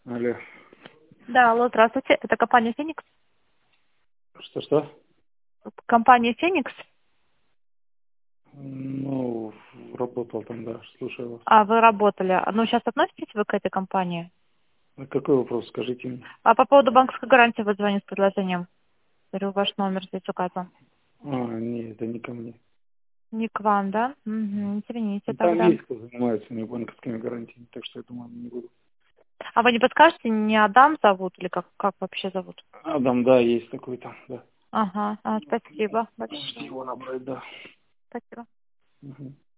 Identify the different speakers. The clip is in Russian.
Speaker 1: Алло.
Speaker 2: Да, алло, здравствуйте. Это компания «Феникс».
Speaker 1: Что-что?
Speaker 2: Компания «Феникс».
Speaker 1: Ну, работал там, да, слушаю вас.
Speaker 2: А вы работали. Ну, сейчас относитесь вы к этой компании?
Speaker 1: А какой вопрос, скажите мне?
Speaker 2: А по поводу банковской гарантии вы звоните с предложением. Говорю, ваш номер здесь указан.
Speaker 1: А, нет, это не ко мне.
Speaker 2: Не к вам, да? Угу, извините
Speaker 1: Ну, там
Speaker 2: тогда.
Speaker 1: есть кто занимается мне банковскими гарантиями, так что я думаю, не буду.
Speaker 2: А вы не подскажете, не Адам зовут или как вообще зовут?
Speaker 1: Адам, да, есть такой там, да.
Speaker 2: Ага, спасибо
Speaker 1: Можете
Speaker 2: большое.
Speaker 1: его набрать, да.
Speaker 2: Спасибо.
Speaker 1: Мгм.